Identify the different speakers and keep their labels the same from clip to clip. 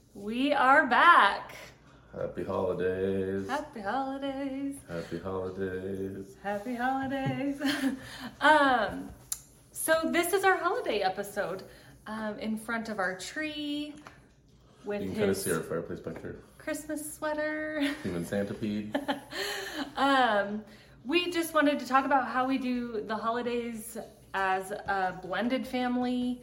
Speaker 1: We are back.
Speaker 2: Happy holidays.
Speaker 1: Happy holidays.
Speaker 2: Happy holidays.
Speaker 1: Happy holidays. So this is our holiday episode in front of our tree with
Speaker 2: You can
Speaker 1: his
Speaker 2: kind of see our fireplace back there.
Speaker 1: Christmas sweater.
Speaker 2: Human centipede.
Speaker 1: We just wanted to talk about how we do the holidays as a blended family.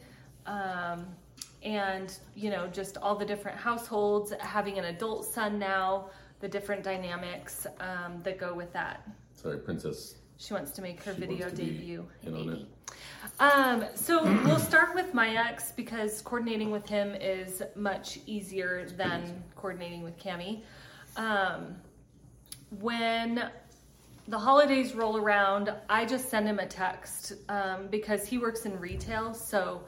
Speaker 1: And, you know, just all the different households, having an adult son now, the different dynamics that go with that.
Speaker 2: Sorry, Princess.
Speaker 1: She wants to make her
Speaker 2: She
Speaker 1: video
Speaker 2: wants to be
Speaker 1: debut.
Speaker 2: in on
Speaker 1: Maybe. So we'll start with my ex because coordinating with him is much easier than coordinating with Cammie. When the holidays roll around, I just send him a text because he works in retail, so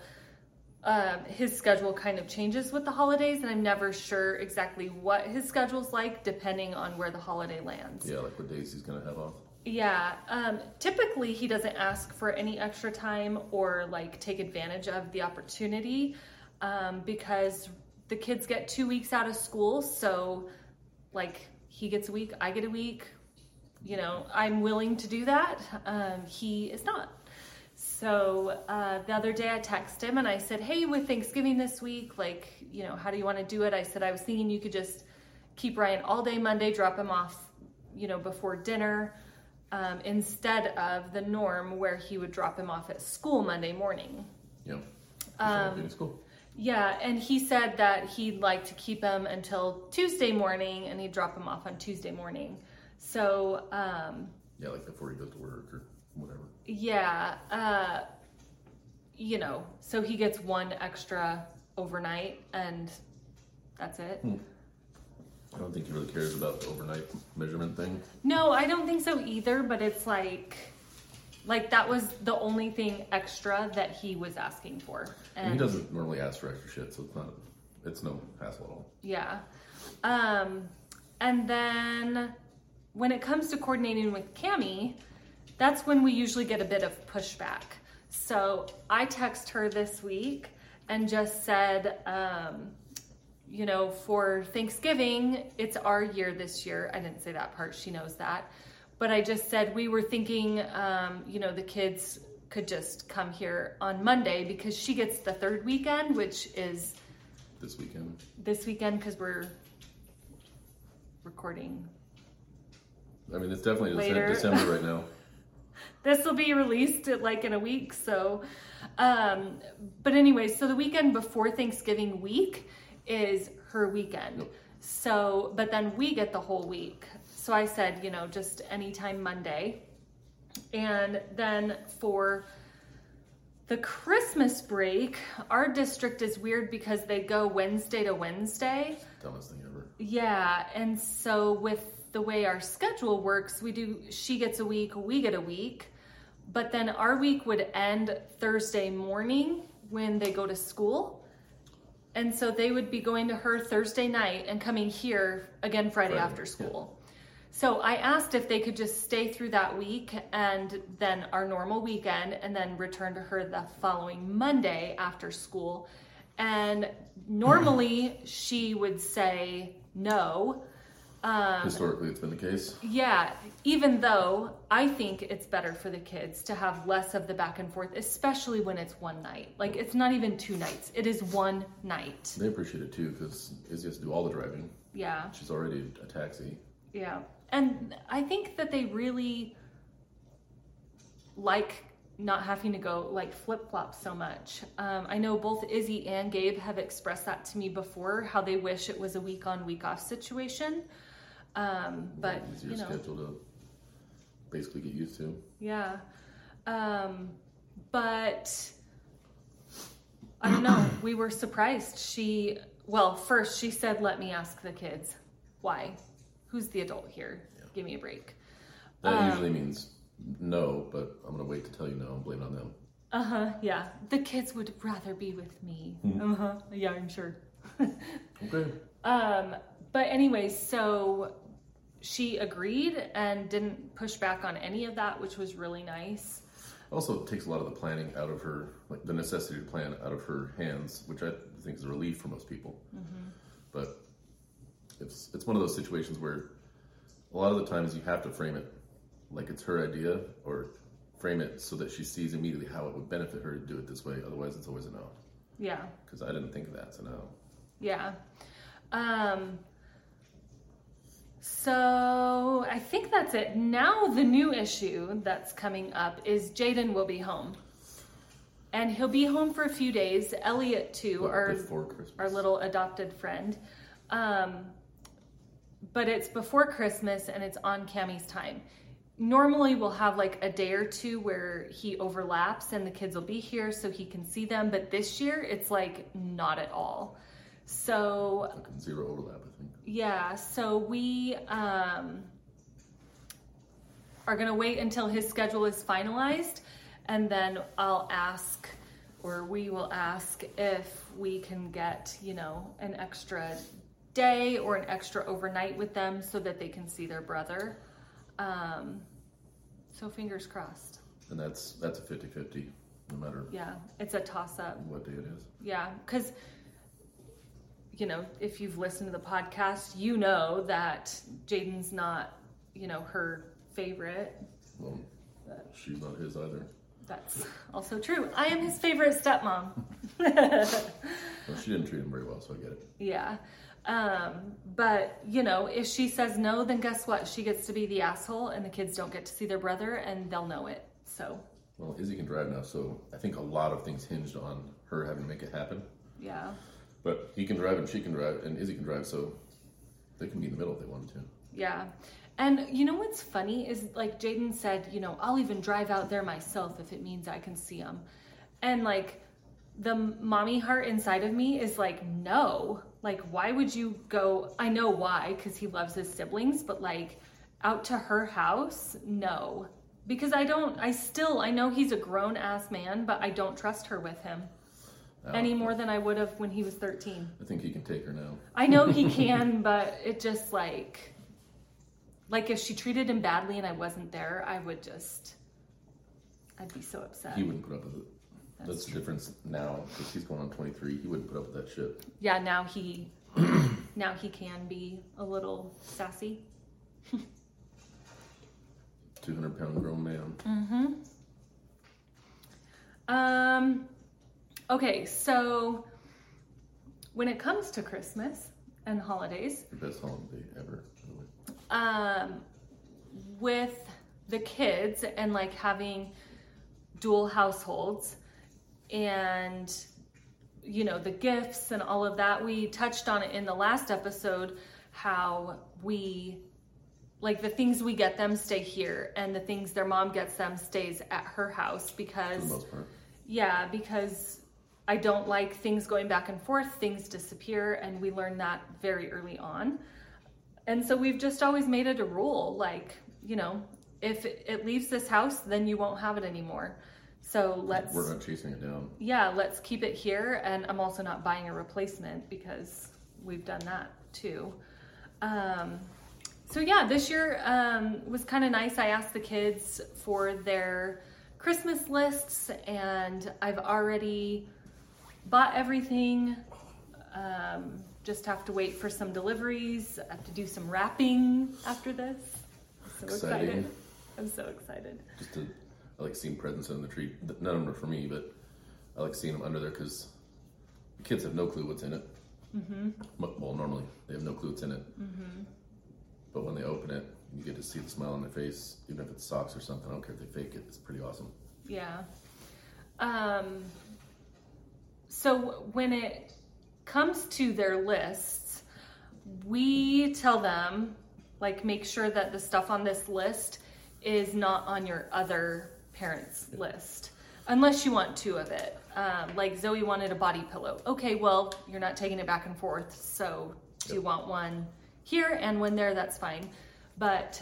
Speaker 1: his schedule kind of changes with the holidays, and I'm never sure exactly what his schedule's like depending on where the holiday lands.
Speaker 2: Yeah, like what days he's going to have off.
Speaker 1: Yeah, typically he doesn't ask for any extra time or like take advantage of the opportunity because the kids get 2 weeks out of school, so like he gets a week, I get a week. You know, I'm willing to do that. He is not. So the other day I texted him and I said, hey, with Thanksgiving this week, like, you know, how do you want to do it? I said, I was thinking you could just keep Ryan all day Monday, drop him off, you know, before dinner, instead of the norm where he would drop him off at school Monday morning.
Speaker 2: Yeah. School.
Speaker 1: Yeah, and he said that he'd like to keep him until Tuesday morning and he'd drop him off on Tuesday morning. So,
Speaker 2: yeah, like before he goes to work or whatever.
Speaker 1: Yeah, you know, so he gets one extra overnight and that's it.
Speaker 2: I don't think he really cares about the overnight measurement thing.
Speaker 1: No, I don't think so either, but it's like that was the only thing extra that he was asking for.
Speaker 2: And he doesn't normally ask for extra shit, so it's no hassle at all.
Speaker 1: Yeah. And then when it comes to coordinating with Cammie, that's when we usually get a bit of pushback. So I text her this week and just said, you know, for Thanksgiving, it's our year this year. I didn't say that part, she knows that. But I just said we were thinking, you know, the kids could just come here on Monday because she gets the third weekend, which is
Speaker 2: This weekend
Speaker 1: because we're recording.
Speaker 2: I mean, it's definitely
Speaker 1: later.
Speaker 2: December right now.
Speaker 1: This will be released like in a week, so, but anyway, so the weekend before Thanksgiving week is her weekend.
Speaker 2: Yep.
Speaker 1: So, but then we get the whole week. So I said, you know, just anytime Monday. And then for the Christmas break, our district is weird because they go Wednesday to Wednesday.
Speaker 2: Dumbest thing ever.
Speaker 1: Yeah, and so with the way our schedule works, she gets a week, we get a week, but then our week would end Thursday morning when they go to school. And so they would be going to her Thursday night and coming here again Friday after school. Yeah. So I asked if they could just stay through that week and then our normal weekend and then return to her the following Monday after school. And normally she would say no.
Speaker 2: Historically, it's been the case.
Speaker 1: Yeah, even though I think it's better for the kids to have less of the back and forth, especially when it's one night. Like, it's not even 2 nights. It is one night.
Speaker 2: They appreciate it, too, because Izzy has to do all the driving.
Speaker 1: Yeah.
Speaker 2: She's already a taxi.
Speaker 1: Yeah. And I think that they really like not having to go, like, flip-flop so much. I know both Izzy and Gabe have expressed that to me before, how they wish it was a week-on, week-off situation. But
Speaker 2: easier
Speaker 1: you know,
Speaker 2: schedule to basically get used to.
Speaker 1: Yeah. But I don't know. We were surprised. First she said, let me ask the kids. Why? Who's the adult here? Yeah. Give me a break.
Speaker 2: That usually means no, but I'm going to wait to tell you no and blame it on them.
Speaker 1: Yeah. The kids would rather be with me. Yeah, I'm sure.
Speaker 2: Okay.
Speaker 1: But anyways, so she agreed and didn't push back on any of that, which was really nice.
Speaker 2: Also, it takes a lot of the planning out of her, like the necessity to plan out of her hands, which I think is a relief for most people. But it's one of those situations where a lot of the times you have to frame it like it's her idea, or frame it so that she sees immediately how it would benefit her to do it this way. Otherwise, it's always a no.
Speaker 1: Yeah.
Speaker 2: Because I didn't think of that, so no.
Speaker 1: Yeah. So I think that's it. Now the new issue that's coming up is Jaden will be home. And he'll be home for a few days. Elliot too, our little adopted friend. But it's before Christmas and it's on Cammie's time. Normally we'll have like a day or two where he overlaps and the kids will be here so he can see them. But this year it's like not at all. So
Speaker 2: like zero overlap, I think.
Speaker 1: Yeah, so we are gonna wait until his schedule is finalized, and then we will ask if we can get, an extra day or an extra overnight with them so that they can see their brother. So fingers crossed.
Speaker 2: And that's a 50-50, no matter.
Speaker 1: Yeah, it's a toss-up.
Speaker 2: What day it is.
Speaker 1: Yeah, because, if you've listened to the podcast, you know that Jaden's not, her favorite.
Speaker 2: Well, she's not his either.
Speaker 1: That's also true. I am his favorite stepmom.
Speaker 2: Well, she didn't treat him very well, so I get it.
Speaker 1: Yeah. But, if she says no, then guess what? She gets to be the asshole and the kids don't get to see their brother and they'll know it. So.
Speaker 2: Well, Izzy can drive now, so I think a lot of things hinged on her having to make it happen.
Speaker 1: Yeah.
Speaker 2: But he can drive and she can drive and Izzy can drive, so they can be in the middle if they wanted to.
Speaker 1: Yeah. And what's funny is like Jaden said, I'll even drive out there myself if it means I can see them. And like the mommy heart inside of me is like, no, like, why would you go? I know why, because he loves his siblings, but like out to her house, no, because I know he's a grown ass man, but I don't trust her with him any more than I would have when he was 13.
Speaker 2: I think he can take her now.
Speaker 1: I know he can, but it just like if she treated him badly and I wasn't there, I'd be so upset.
Speaker 2: He wouldn't put up with it. That's the difference now, because he's going on 23. He wouldn't put up with that shit.
Speaker 1: Yeah, now he can be a little sassy.
Speaker 2: 200-pound grown man.
Speaker 1: Mm-hmm. Okay, so when it comes to Christmas and holidays,
Speaker 2: the best holiday ever.
Speaker 1: with the kids and like having dual households and the gifts and all of that, we touched on it in the last episode, how we like the things we get them stay here and the things their mom gets them stays at her house, because
Speaker 2: for the most part.
Speaker 1: Yeah, because I don't like things going back and forth, things disappear, and we learned that very early on. And so we've just always made it a rule, like, if it leaves this house, then you won't have it anymore. So
Speaker 2: we're not chasing it down.
Speaker 1: Yeah, let's keep it here. And I'm also not buying a replacement because we've done that too. So yeah, this year was kind of nice. I asked the kids for their Christmas lists and I've already bought everything. Just have to wait for some deliveries. I have to do some wrapping after this. I'm so excited. I'm so excited.
Speaker 2: I like seeing presents under the tree. None of them are for me, but I like seeing them under there because the kids have no clue what's in it. Mm-hmm. Well, normally they have no clue what's in it. Mm-hmm. But when they open it, you get to see the smile on their face, even if it's socks or something. I don't care if they fake it. It's pretty awesome.
Speaker 1: Yeah. So when it comes to their lists, we tell them, like, make sure that the stuff on this list is not on your other parents' list, unless you want two of it. Like Zoe wanted a body pillow. Okay, well, you're not taking it back and forth, so do you want one here and one there? That's fine. But,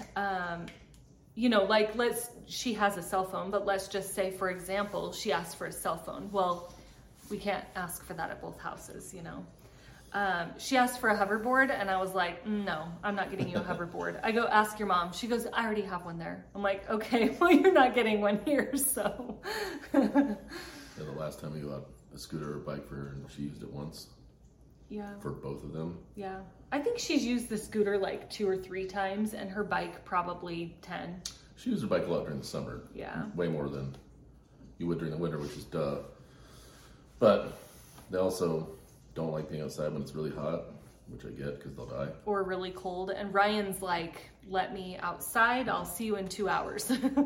Speaker 1: she has a cell phone, but let's just say, for example, she asked for a cell phone. Well, we can't ask for that at both houses, She asked for a hoverboard, and I was like, no, I'm not getting you a hoverboard. I go, ask your mom. She goes, I already have one there. I'm like, okay, well, you're not getting one here, so.
Speaker 2: The last time we got a scooter or a bike for her, and she used it once.
Speaker 1: Yeah.
Speaker 2: For both of them.
Speaker 1: Yeah. I think she's used the scooter like 2 or 3 times, and her bike probably 10.
Speaker 2: She used her bike a lot during the summer.
Speaker 1: Yeah.
Speaker 2: Way more than you would during the winter, which is duh. But they also don't like being outside when it's really hot, which I get because they'll die.
Speaker 1: Or really cold. And Ryan's like, let me outside. I'll see you in 2 hours.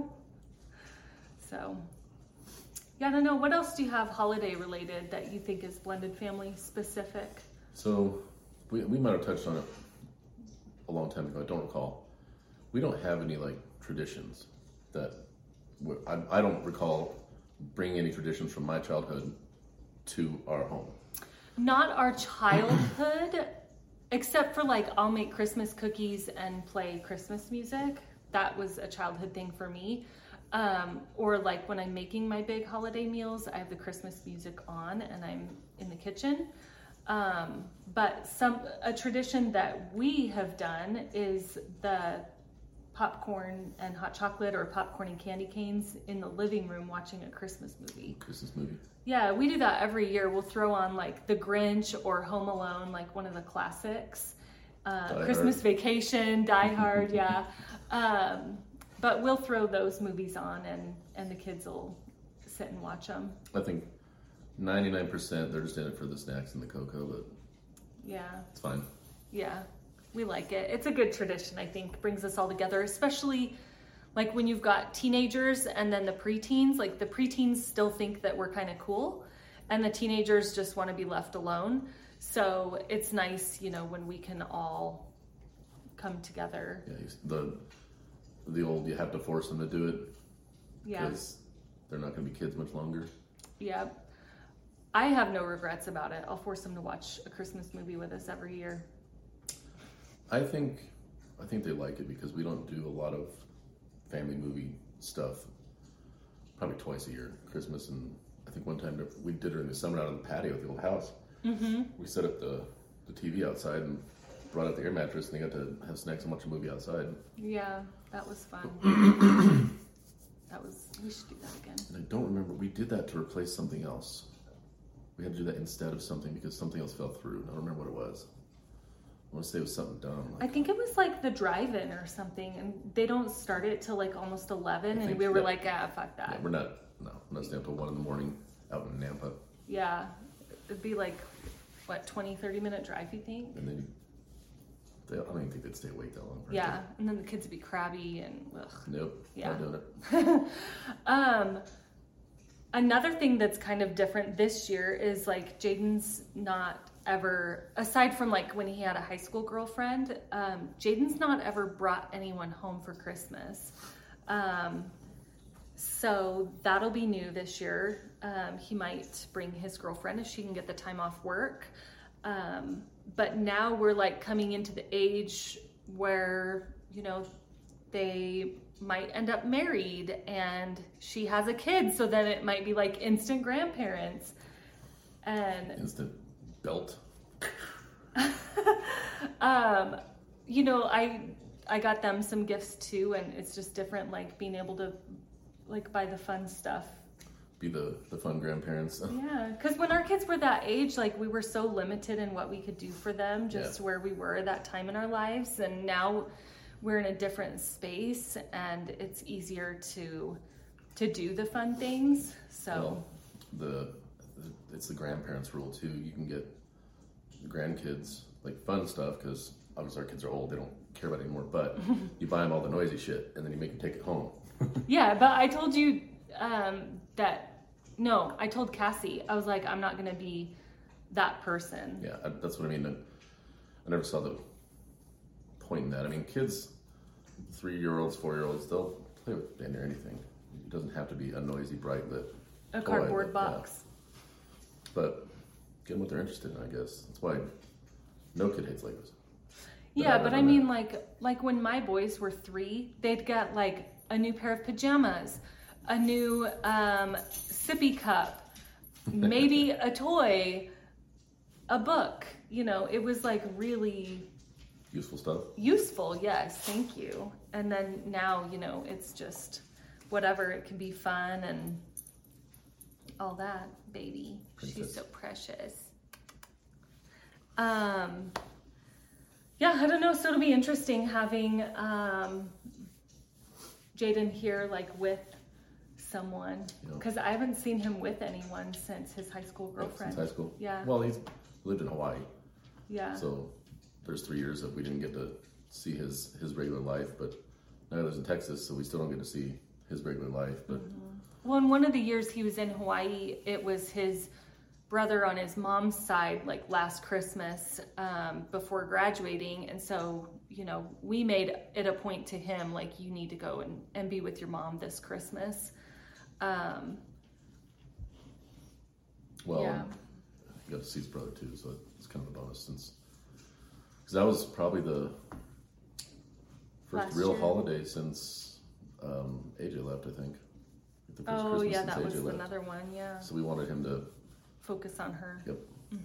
Speaker 1: So, yeah, I don't know. What else do you have holiday related that you think is blended family specific?
Speaker 2: So we might have touched on it a long time ago. I don't recall. We don't have any like traditions that I don't recall bringing any traditions from my childhood to our home.
Speaker 1: Not our childhood, except for like I'll make Christmas cookies and play Christmas music. That was a childhood thing for me. Or like when I'm making my big holiday meals, I have the Christmas music on and I'm in the kitchen. But a tradition that we have done is the popcorn and hot chocolate or popcorn and candy canes in the living room watching a Christmas movie.
Speaker 2: Christmas movie.
Speaker 1: Yeah, we do that every year. We'll throw on like The Grinch or Home Alone, like one of the classics. Christmas Vacation, Die Hard, yeah. But we'll throw those movies on and the kids will sit and watch them.
Speaker 2: I think 99% they're just in it for the snacks and the cocoa, but
Speaker 1: yeah,
Speaker 2: it's fine.
Speaker 1: Yeah, we like it. It's a good tradition, I think. Brings us all together, especially like when you've got teenagers and then the preteens. Like the preteens still think that we're kind of cool and the teenagers just want to be left alone. So it's nice, when we can all come together.
Speaker 2: Yeah, the old, you have to force them to do it.
Speaker 1: Yeah.
Speaker 2: Because they're not going to be kids much longer.
Speaker 1: Yeah. I have no regrets about it. I'll force them to watch a Christmas movie with us every year.
Speaker 2: I think they like it because we don't do a lot of family movie stuff. Probably twice a year, Christmas, and I think one time we did it in the summer out on the patio at the old house. Mm-hmm. We set up the TV outside and brought out the air mattress, and they got to have snacks and watch a movie outside.
Speaker 1: Yeah, that was fun. We should do that again.
Speaker 2: And I don't remember, we did that to replace something else. We had to do that instead of something because something else fell through. I don't remember what it was. I want to say it was something dumb.
Speaker 1: I think it was like the drive-in or something, and they don't start it till like almost 11, and we were like, fuck that.
Speaker 2: Yeah, we're not staying until 1 a.m. out in Nampa.
Speaker 1: Yeah, it'd be like, 20-30 minute drive, you think?
Speaker 2: And then I don't even think they'd stay awake that long.
Speaker 1: Yeah, and then the kids would be crabby and ugh.
Speaker 2: Nope,
Speaker 1: yeah.
Speaker 2: Not doing it.
Speaker 1: Another thing that's kind of different this year is like Jaden's not ever, aside from like when he had a high school girlfriend, Jaden's not ever brought anyone home for Christmas. So that'll be new this year. He might bring his girlfriend if she can get the time off work. But now we're like coming into the age where, they might end up married and she has a kid. So then it might be like instant grandparents and
Speaker 2: instant belt.
Speaker 1: I got them some gifts too. And it's just different, like being able to like buy the fun stuff.
Speaker 2: Be the fun grandparents.
Speaker 1: Yeah, because when our kids were that age, like we were so limited in what we could do for them, just where we were at that time in our lives. And now we're in a different space and it's easier to do the fun things. So
Speaker 2: it's the grandparents' rule too. You can get the grandkids like fun stuff because obviously our kids are old, they don't care about it anymore, but you buy them all the noisy shit and then you make them take it home.
Speaker 1: Yeah, but I told you I told Cassie, I was like, I'm not going to be that person.
Speaker 2: Yeah, that's what I mean. I never saw the point in that. I mean, kids, 3-year-olds, 4-year-olds, they'll play with damn near anything. It doesn't have to be a noisy, bright lit
Speaker 1: a cardboard box.
Speaker 2: Yeah. But get them what they're interested in, I guess. That's why no kid hates Legos.
Speaker 1: Yeah, but I mean, like when my boys were 3, they'd get like a new pair of pajamas, a new sippy cup, maybe a toy, a book. It was like really
Speaker 2: useful stuff.
Speaker 1: Useful, yes, thank you. And then now, it's just whatever. It can be fun and all that, baby. Princess. She's so precious. Yeah, I don't know. So it'll be interesting having Jaden here, like with someone, because I haven't seen him with anyone since his high school girlfriend.
Speaker 2: Since high school.
Speaker 1: Yeah.
Speaker 2: Well, he's lived in Hawaii.
Speaker 1: Yeah.
Speaker 2: So there's 3 years that we didn't get to see his regular life, but now he lives in Texas, so we still don't get to see his regular life. But
Speaker 1: well, in one of the years he was in Hawaii, it was his brother on his mom's side, like last Christmas, before graduating. And so, we made it a point to him, like, you need to go and be with your mom this Christmas.
Speaker 2: Well,
Speaker 1: yeah.
Speaker 2: He got to see his brother too, so it's kind of a bonus because that was probably the first
Speaker 1: Last
Speaker 2: real
Speaker 1: year.
Speaker 2: holiday since AJ left, I think. The first
Speaker 1: Oh,
Speaker 2: Christmas
Speaker 1: yeah,
Speaker 2: since
Speaker 1: that was
Speaker 2: AJ left.
Speaker 1: another one, yeah.
Speaker 2: So we wanted him to
Speaker 1: Focus on her.
Speaker 2: Yep.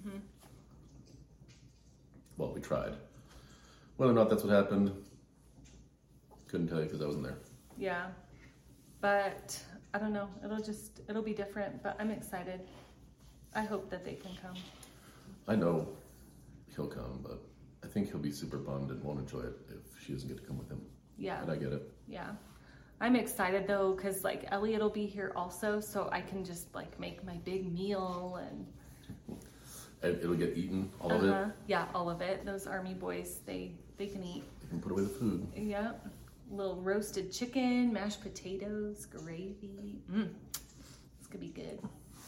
Speaker 2: Well, we tried. Whether or not that's what happened, couldn't tell you because I wasn't there.
Speaker 1: Yeah. But I don't know. It'll be different, but I'm excited. I hope that they can come.
Speaker 2: I know he'll come, but I think he'll be super bummed and won't enjoy it if she doesn't get to come with him.
Speaker 1: Yeah.
Speaker 2: And I get it.
Speaker 1: Yeah. I'm excited though, because like Elliot will be here also, so I can just like make my big meal and
Speaker 2: It'll get eaten, all of it.
Speaker 1: Yeah, all of it. Those Army boys, they can eat.
Speaker 2: You can put away the food.
Speaker 1: Yeah. Little roasted chicken, mashed potatoes, gravy. It's gonna be good.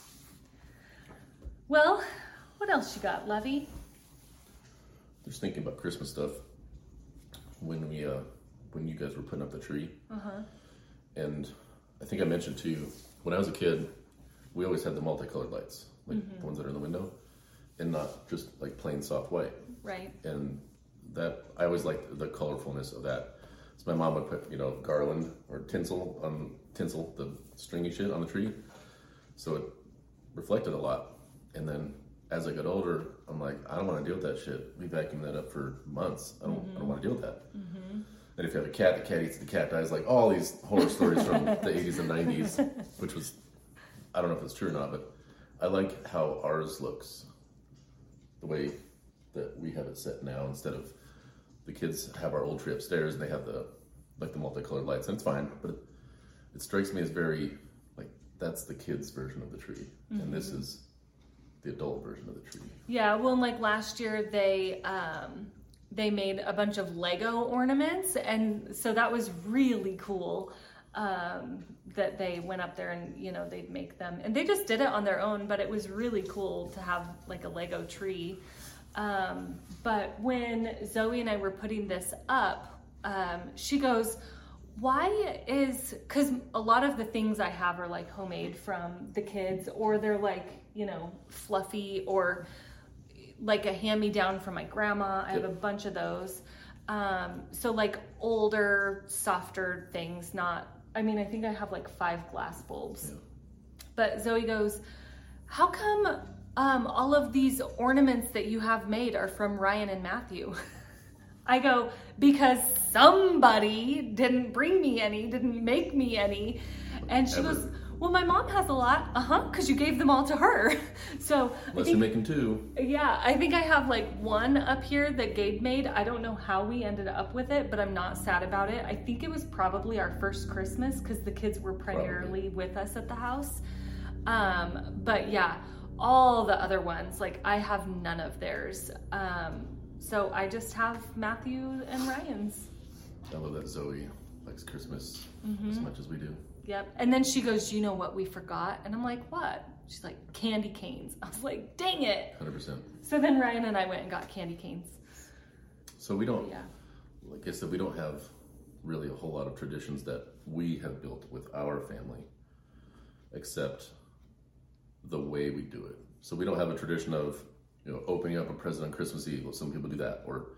Speaker 1: Well, what else you got, Lovey?
Speaker 2: Just thinking about Christmas stuff. When you guys were putting up the tree. And I think I mentioned to you, when I was a kid, we always had the multicolored lights, like the ones that are in the window, and not just like plain soft white.
Speaker 1: Right.
Speaker 2: And that, I always liked the colorfulness of that. So my mom would put, garland or tinsel, the stringy shit on the tree. So it reflected a lot. And then as I got older, I'm like, I don't want to deal with that shit. We vacuumed that up for months. I don't want to deal with that. And if you have a cat, the cat eats the cat dies. Like all these horror stories from the 80s and 90s, which was, I don't know if it's true or not, but I like how ours looks. The way that we have it set now, instead of the kids have our old tree upstairs and they have the multicolored lights, and it's fine, but it strikes me as very, like, that's the kids' version of the tree. And this is the adult version of the tree.
Speaker 1: Yeah, well, like last year they made a bunch of Lego ornaments, and so that was really cool that they went up there and they'd make them, and they just did it on their own, but it was really cool to have like a Lego tree. But when Zoe and I were putting this up, she goes, because a lot of the things I have are like homemade from the kids, or they're like fluffy, or like a hand-me-down from my grandma. I have a bunch of those. So like older, softer things, I think I have like 5 glass bulbs. Yeah. But Zoe goes, how come all of these ornaments that you have made are from Ryan and Matthew? I go, because somebody didn't bring me any, didn't make me any. And she goes, well, my mom has a lot. Because you gave them all to her. So
Speaker 2: unless you're making 2.
Speaker 1: Yeah, I think I have like 1 up here that Gabe made. I don't know how we ended up with it, but I'm not sad about it. I think it was probably our first Christmas because the kids were primarily with us at the house. But yeah, all the other ones, like I have none of theirs. So I just have Matthew and Ryan's.
Speaker 2: I love that Zoe likes Christmas as much as we do.
Speaker 1: Yep. And then she goes, you know what we forgot? And I'm like, what? She's like, candy canes. I was like, dang it.
Speaker 2: 100%.
Speaker 1: So then Ryan and I went and got candy canes.
Speaker 2: So we don't, like I said, we don't have really a whole lot of traditions that we have built with our family, except the way we do it. So we don't have a tradition of, opening up a present on Christmas Eve. Well, some people do that. Or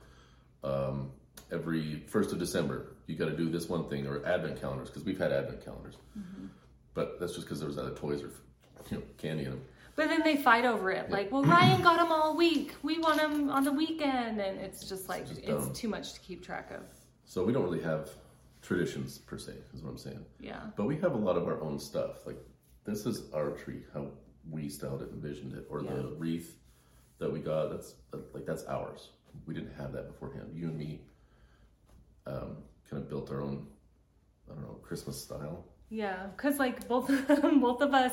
Speaker 2: every 1st of December, you got to do this one thing, or advent calendars, because we've had advent calendars. But that's just because there was other toys or candy in them.
Speaker 1: But then they fight over it. Like, well, Ryan got them all week. We want them on the weekend. And it's just like, it's too much to keep track of.
Speaker 2: So we don't really have traditions per se, is what I'm saying.
Speaker 1: Yeah.
Speaker 2: But we have a lot of our own stuff. Like, this is our tree, how we styled it, envisioned it, or the wreath that we got, that's ours. We didn't have that beforehand. You and me kind of built our own, I don't know, Christmas style.
Speaker 1: Yeah, because like both of us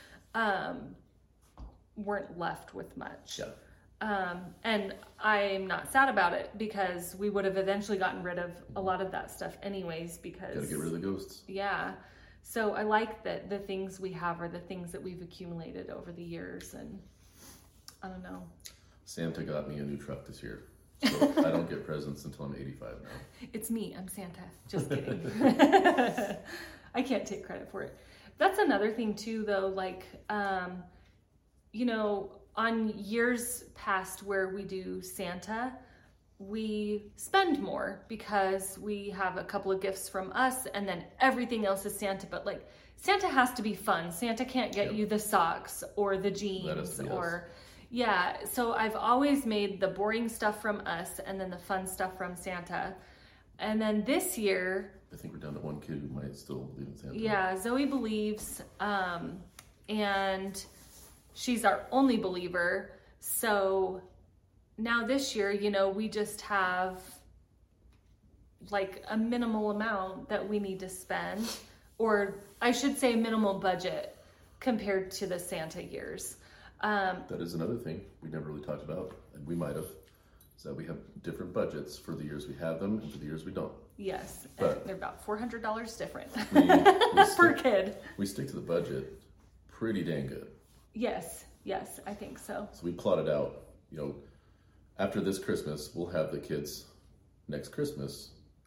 Speaker 1: weren't left with much.
Speaker 2: Yeah.
Speaker 1: And I'm not sad about it because we would have eventually gotten rid of a lot of that stuff anyways because...
Speaker 2: Gotta get rid of the ghosts.
Speaker 1: Yeah. So I like that the things we have are the things that we've accumulated over the years, and I don't know.
Speaker 2: Santa got me a new truck this year, so I don't get presents until I'm 85 now.
Speaker 1: It's me. I'm Santa. Just kidding. I can't take credit for it. That's another thing too, though. Like, you know, on years past where we do Santa, we spend more because we have a couple of gifts from us and then everything else is Santa. But like, Santa has to be fun. Santa can't get you the socks or the jeans or... Yeah, so I've always made the boring stuff from us and then the fun stuff from Santa. And then this year...
Speaker 2: I think we're down to one kid who might still believe in Santa.
Speaker 1: Yeah, Zoe believes, and she's our only believer. So now this year, you know, we just have like a minimal amount that we need to spend, or I should say minimal budget compared to the Santa years.
Speaker 2: That is another thing we never really talked about, and we might have, is that we have different budgets for the years we have them and for the years we don't.
Speaker 1: Yes,
Speaker 2: but
Speaker 1: and they're about $400 different
Speaker 2: we
Speaker 1: per kid.
Speaker 2: We stick to the budget pretty dang good.
Speaker 1: Yes, I think so.
Speaker 2: So we plotted out, you know, after this Christmas, we'll have the kids next Christmas.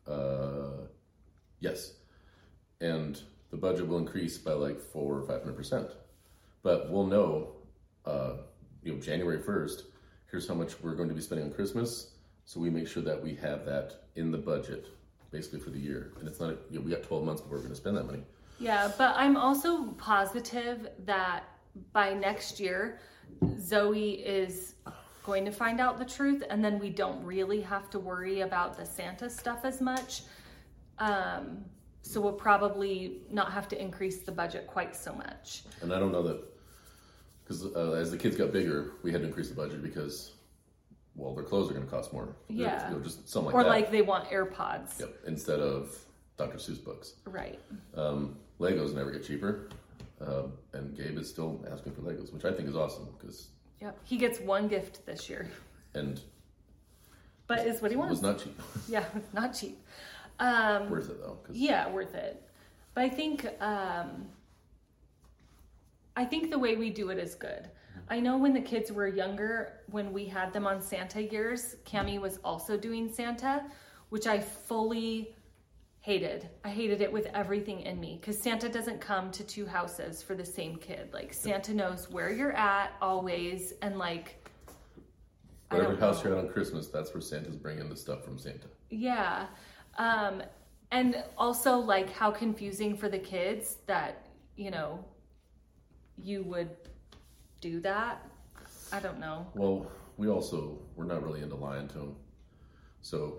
Speaker 2: Yes. And the budget will increase by like 400 or 500%. But we'll know, you know, January 1st, here's how much we're going to be spending on Christmas. So we make sure that we have that in the budget, basically for the year. And it's not, you know, we got 12 months before we're going to spend that money.
Speaker 1: Yeah, but I'm also positive that by next year, Zoe is going to find out the truth, and then we don't really have to worry about the Santa stuff as much. So we'll probably not have to increase the budget quite so much.
Speaker 2: And I don't know that, because as the kids got bigger, we had to increase the budget because, well, their clothes are going to cost more.
Speaker 1: Yeah.
Speaker 2: You know, just something like
Speaker 1: or
Speaker 2: that.
Speaker 1: Or like they want AirPods.
Speaker 2: Yep, instead of Dr. Seuss books.
Speaker 1: Right.
Speaker 2: Legos never get cheaper. And Gabe is still asking for Legos, which I think is awesome because...
Speaker 1: Yep, he gets one gift this year. But it's what he wants.
Speaker 2: It was not cheap.
Speaker 1: Yeah, it's not cheap.
Speaker 2: Worth it though.
Speaker 1: Yeah, worth it. But I think the way we do it is good. I know when the kids were younger, when we had them on Santa years, Cammie was also doing Santa, which I fully hated. I hated it with everything in me because Santa doesn't come to two houses for the same kid. Like Santa knows where you're at always, and like
Speaker 2: whatever house you're at on Christmas, that's where Santa's bringing the stuff from Santa.
Speaker 1: Yeah. And also like how confusing for the kids that, you know, you would do that. I don't know.
Speaker 2: Well, we're not really into lying to them. So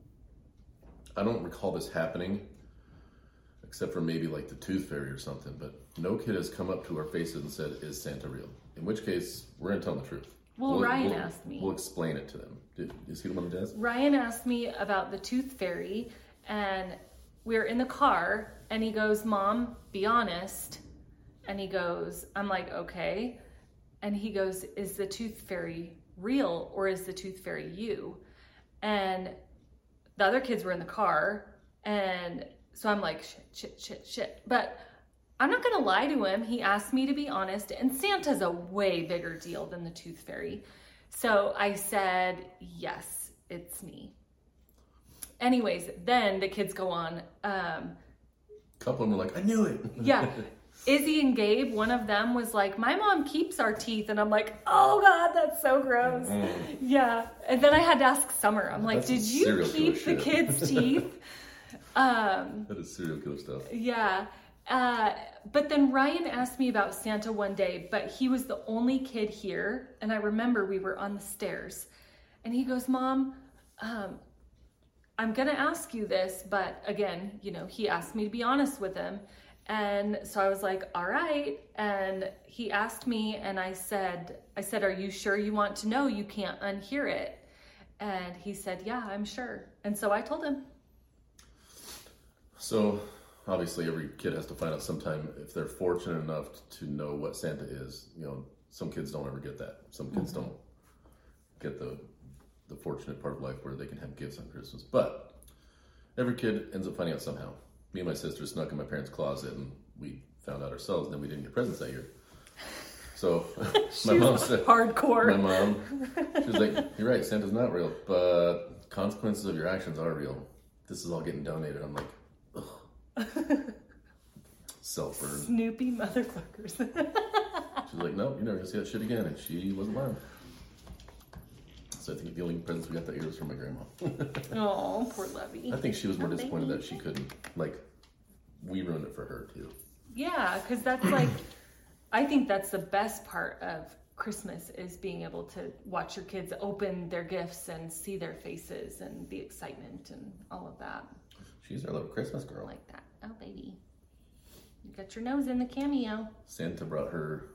Speaker 2: I don't recall this happening except for maybe like the Tooth Fairy or something, but no kid has come up to our faces and said, is Santa real? In which case, we're going to tell them the truth.
Speaker 1: Well, Ryan asked me.
Speaker 2: We'll explain it to them. Is he the one that does?
Speaker 1: Ryan asked me about the Tooth Fairy, and we were in the car, and he goes, Mom, be honest. And he goes, I'm like, okay. And he goes, is the Tooth Fairy real, or is the Tooth Fairy you? And the other kids were in the car, and so I'm like, shit. But I'm not gonna lie to him. He asked me to be honest, and Santa's a way bigger deal than the Tooth Fairy. So I said, yes, it's me. Anyways, then the kids go on.
Speaker 2: A couple of them were like, I knew it.
Speaker 1: Yeah. Izzy and Gabe, one of them was like, my mom keeps our teeth. And I'm like, oh God, that's so gross. Yeah. And then I had to ask Summer, I'm like, did you keep the kids' teeth?
Speaker 2: That is serial killer stuff.
Speaker 1: Yeah. But then Ryan asked me about Santa one day, but he was the only kid here. And I remember we were on the stairs and he goes, Mom, I'm going to ask you this, but again, you know, he asked me to be honest with him. And so I was like, all right. And he asked me, and I said, are you sure you want to know? You can't unhear it. And he said, yeah, I'm sure. And so I told him.
Speaker 2: So obviously every kid has to find out sometime if they're fortunate enough to know what Santa is. You know, some kids don't ever get that. Some kids don't get the fortunate part of life where they can have gifts on Christmas. But every kid ends up finding out somehow. Me and my sister snuck in my parents' closet and we found out ourselves, and then we didn't get presents that year. So my mom said,
Speaker 1: hardcore.
Speaker 2: My mom, she was like, you're right, Santa's not real, but consequences of your actions are real. This is all getting donated. I'm like, ugh. Self-burn.
Speaker 1: Snoopy motherfuckers.
Speaker 2: She's like, nope, you're never gonna see that shit again. And she wasn't lying. So I think the only presents we got that year was from my grandma.
Speaker 1: Oh, poor Lovey.
Speaker 2: I think she was more disappointed that she couldn't, like, we ruined it for her too.
Speaker 1: Yeah, because that's like, I think that's the best part of Christmas is being able to watch your kids open their gifts and see their faces and the excitement and all of that.
Speaker 2: She's our little Christmas girl.
Speaker 1: I like that. Oh, baby. You got your nose in the cameo.
Speaker 2: Santa brought her,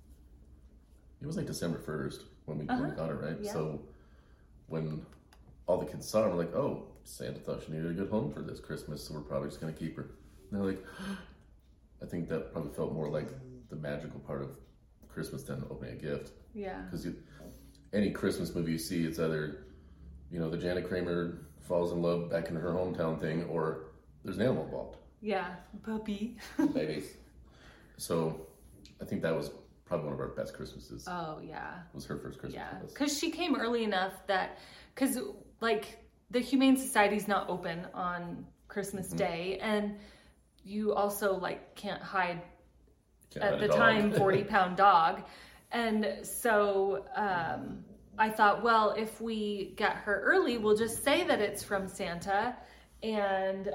Speaker 2: it was like December 1st when we got her, right?
Speaker 1: Yeah.
Speaker 2: So when all the kids saw her, we're like, oh, Santa thought she needed a good home for this Christmas, so we're probably just going to keep her. And they're like, I think that probably felt more like the magical part of Christmas than opening a gift.
Speaker 1: Yeah.
Speaker 2: Because any Christmas movie you see, it's either, you know, the Janet Kramer falls in love back in her hometown thing, or there's an animal involved.
Speaker 1: Yeah, puppy.
Speaker 2: Babies. So I think that was probably one of our best Christmases.
Speaker 1: Oh, yeah.
Speaker 2: It was her first Christmas.
Speaker 1: Yeah, because she came early enough that, because like the Humane Society's not open on Christmas Day, and you also like can't hide at the time 40-pound dog. And so I thought, well, if we get her early, we'll just say that it's from Santa, and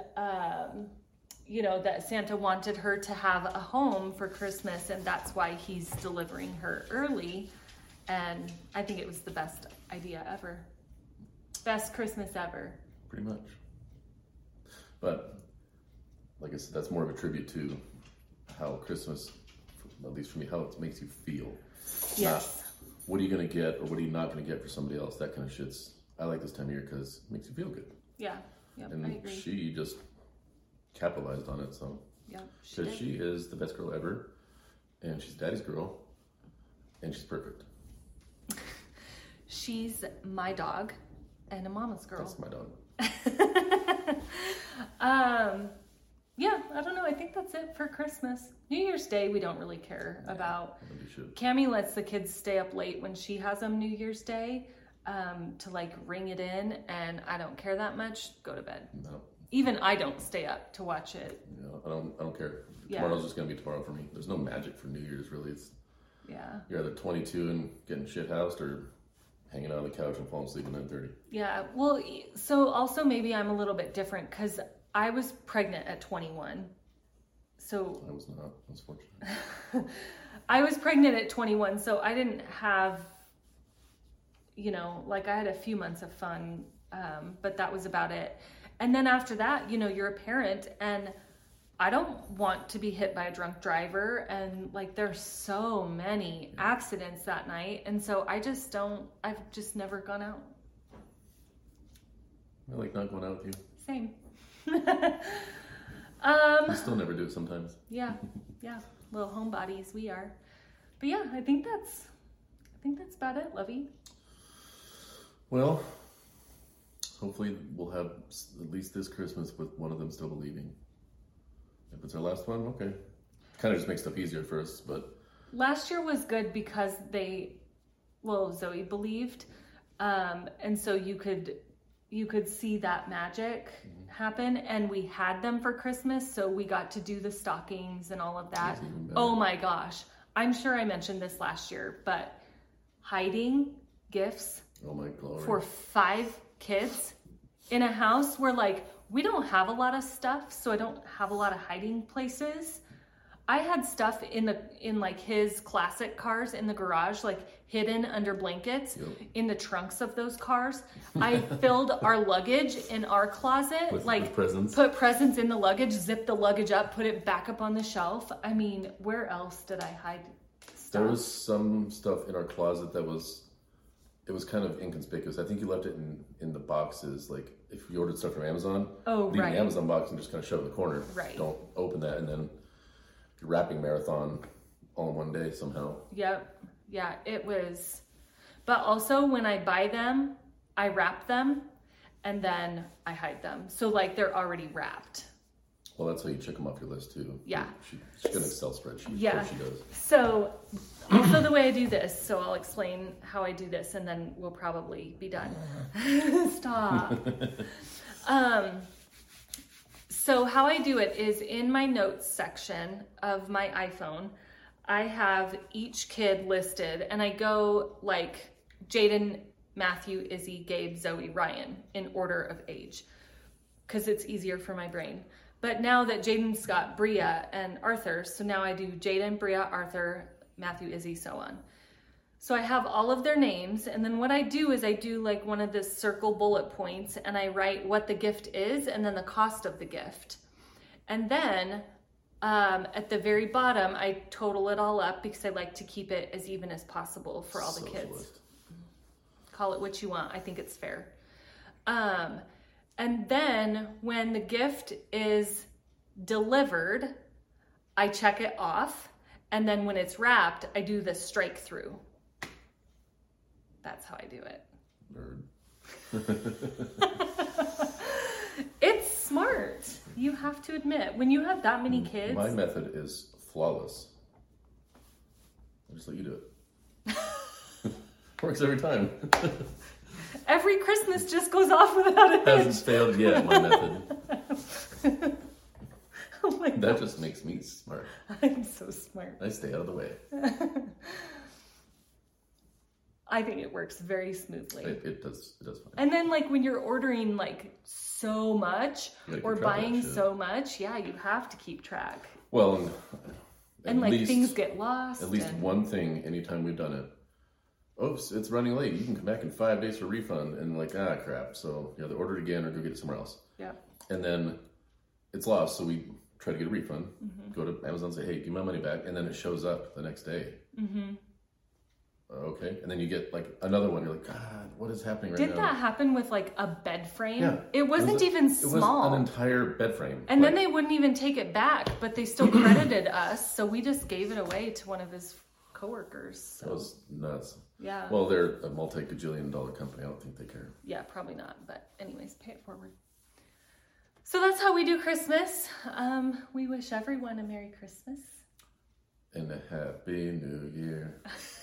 Speaker 1: you know, that Santa wanted her to have a home for Christmas, and that's why he's delivering her early. And I think it was the best idea ever. Best Christmas ever.
Speaker 2: Pretty much. But like I said, that's more of a tribute to how Christmas, at least for me, how it makes you feel.
Speaker 1: Yes.
Speaker 2: Not, what are you going to get or what are you not going to get for somebody else? That kind of shit's, I like this time of year because it makes you feel good.
Speaker 1: Yeah. Yep,
Speaker 2: and
Speaker 1: I agree.
Speaker 2: she just capitalized on it, so.
Speaker 1: Yeah,
Speaker 2: because she is the best girl ever, and she's daddy's girl, and she's perfect.
Speaker 1: She's my dog and a mama's girl.
Speaker 2: That's my dog.
Speaker 1: Yeah, I don't know. I think that's it for Christmas. New Year's Day, we don't really care about. Cammie lets the kids stay up late when she has them New Year's Day to like ring it in, and I don't care that much. Go to bed.
Speaker 2: No.
Speaker 1: Even I don't stay up to watch it.
Speaker 2: Yeah, I don't care. Tomorrow's just gonna be tomorrow for me. There's no magic for New Year's really. It's you're either 22 and getting shit housed or hanging out on the couch and falling asleep at 9:30. Yeah,
Speaker 1: well, so also maybe I'm a little bit different because I was pregnant at 21. So
Speaker 2: I was not. I was fortunate.
Speaker 1: I was pregnant at 21, so I didn't have, you know, like I had a few months of fun, but that was about it. And then after that, you know, you're a parent, and I don't want to be hit by a drunk driver, and like there's so many accidents that night, and so I've just never gone out.
Speaker 2: I like not going out with you.
Speaker 1: Same.
Speaker 2: We still never do it sometimes.
Speaker 1: Yeah, little homebodies we are. But yeah, I think that's about it, Lovey.
Speaker 2: Well, hopefully we'll have at least this Christmas with one of them still believing. If it's our last one, okay. Kind of just makes stuff easier for us, but...
Speaker 1: Last year was good because Zoe believed, and so you could see that magic happen, and we had them for Christmas, so we got to do the stockings and all of that. Oh my gosh. I'm sure I mentioned this last year, but hiding gifts for 5 kids in a house where like we don't have a lot of stuff, so I don't have a lot of hiding places. I had stuff in like his classic cars in the garage, like hidden under blankets in the trunks of those cars. I filled our luggage in our closet,
Speaker 2: with presents.
Speaker 1: Put presents in the luggage, zipped the luggage up, put it back up on the shelf. I mean, where else did I hide stuff?
Speaker 2: There was some stuff in our closet that was kind of inconspicuous. I think you left it in the boxes. Like if you ordered stuff from Amazon, leave the Amazon box and just kind of shove it in the corner.
Speaker 1: Right.
Speaker 2: Don't open that, and then your wrapping marathon all in one day somehow.
Speaker 1: Yep. Yeah, it was. But also when I buy them, I wrap them and then I hide them. So like they're already wrapped.
Speaker 2: Well, that's how you check them off your list too.
Speaker 1: Yeah.
Speaker 2: She's got an Excel spreadsheet.
Speaker 1: Yeah.
Speaker 2: She does.
Speaker 1: So also the way I do this, so I'll explain how I do this and then we'll probably be done. Stop. So how I do it is in my notes section of my iPhone, I have each kid listed and I go like Jaden, Matthew, Izzy, Gabe, Zoe, Ryan in order of age because it's easier for my brain. But now that Jaden's got Bria and Arthur, so now I do Jaden, Bria, Arthur, Matthew, Izzy, so on. So I have all of their names, and then what I do is I do like one of the circle bullet points, and I write what the gift is, and then the cost of the gift. And then at the very bottom, I total it all up because I like to keep it as even as possible for all the kids. Call it what you want. I think it's fair. And then when the gift is delivered, I check it off. And then when it's wrapped, I do the strike through. That's how I do it.
Speaker 2: Nerd.
Speaker 1: It's smart. You have to admit, when you have that many kids.
Speaker 2: My method is flawless. I just let you do it. Works every time.
Speaker 1: Every Christmas just goes off without a hitch.
Speaker 2: Hasn't failed yet, my method.
Speaker 1: Oh my God.
Speaker 2: That just makes me smart.
Speaker 1: I'm so smart.
Speaker 2: I stay out of the way.
Speaker 1: I think it works very smoothly.
Speaker 2: It does fine.
Speaker 1: And then like when you're ordering like so much or buying so much, yeah, you have to keep track.
Speaker 2: Well,
Speaker 1: and like things get lost.
Speaker 2: At least one thing anytime we've done it. Oops, it's running late. You can come back in 5 days for refund. And like, crap. So you either order it again or go get it somewhere else.
Speaker 1: Yeah.
Speaker 2: And then it's lost. So we try to get a refund. Mm-hmm. Go to Amazon and say, hey, give me my money back. And then it shows up the next day. Mm-hmm. Okay. And then you get like another one. You're like, God, what is happening right now?
Speaker 1: Did that happen with like a bed frame?
Speaker 2: Yeah.
Speaker 1: It wasn't even small.
Speaker 2: It was an entire bed frame.
Speaker 1: And then they wouldn't even take it back, but they still credited us. So we just gave it away to one of his coworkers. So.
Speaker 2: That was nuts.
Speaker 1: Yeah.
Speaker 2: Well, they're a multi-gajillion-dollar company. I don't think they care.
Speaker 1: Yeah, probably not. But anyways, pay it forward. So that's how we do Christmas. We wish everyone a Merry Christmas.
Speaker 2: And a Happy New Year.